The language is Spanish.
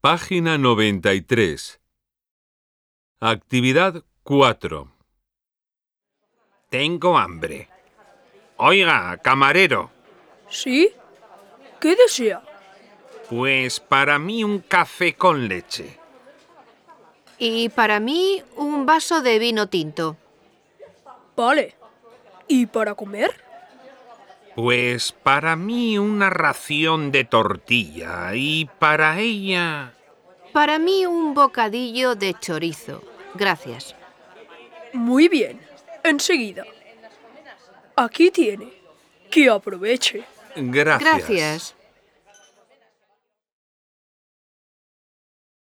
Página 93. Actividad 4. Tengo hambre. Oiga, camarero. ¿Sí? ¿Qué desea? Pues para mí un café con leche. Y para mí, un vaso de vino tinto. Vale. ¿Y para comer? Pues para mí una ración de tortilla y para ella... Para mí, un bocadillo de chorizo. Gracias. Muy bien. Enseguida. Aquí tiene. Que aproveche. Gracias. Gracias.